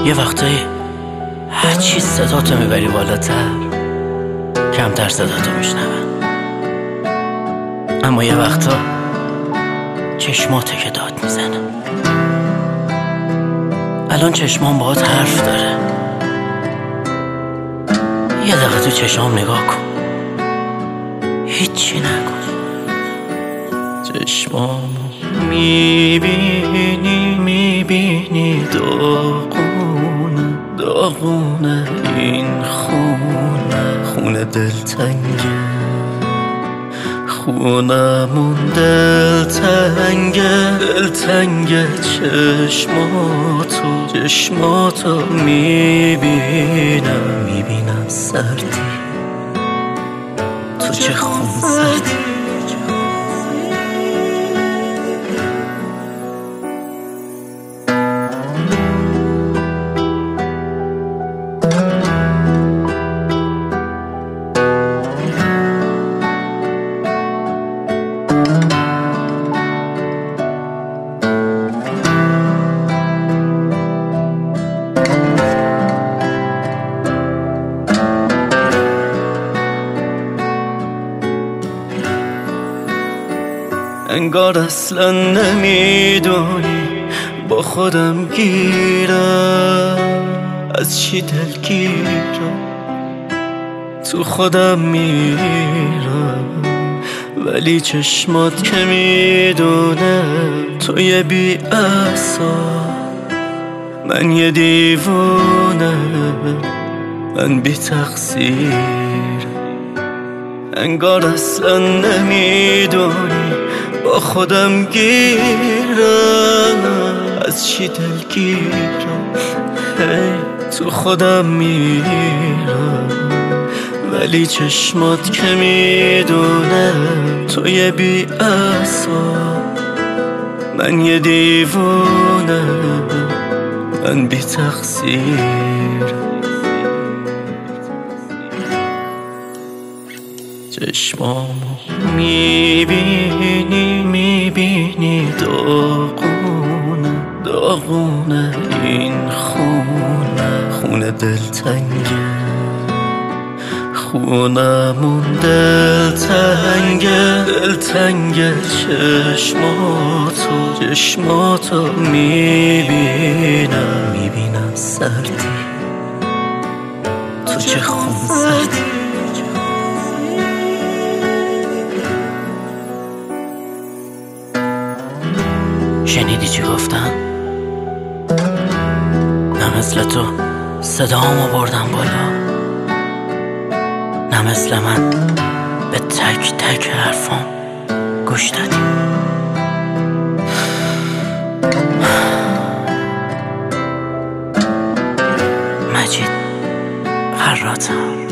یه وقتایی هرچی صداتو میبری بالاتر کمتر صداتو میشنون، اما یه وقتا چشماته که داد میزنه. الان چشمام باهات حرف داره، یه دقیقه تو چشمام نگاه کن، هیچی نگو. چشمامو میبینی داغونه این خونه دلتنگه، خونمون دلتنگه. چشماتو میبینم سردی، تو چه خون سردی. انگار اصلا نمیدونی با خودم گیرم، از چی دلگیرم تو خودم میرم، ولی چشمات که میدونه تو یه بی اعصاب، من یه دیوونه، من بی تقصیر. انگار اصلا نمیدونی با خودم گیرم، از چی دلگیرم تو خودم میرم، ولی چشمات که میدونه تو یه بی اعصاب، من یه دیوونه، من بی تقصیر. چشمامو میبینی داغونه این خونه دلتنگه، خونمون دلتنگه. چشماتو میبینم سردی، تو چه خون سردی. شنیدی چی گفتم؟ نه مثل تو صدامو بردم بالا، نه مثل من به تک تک حرفام گوش دادی. مجید خراطم.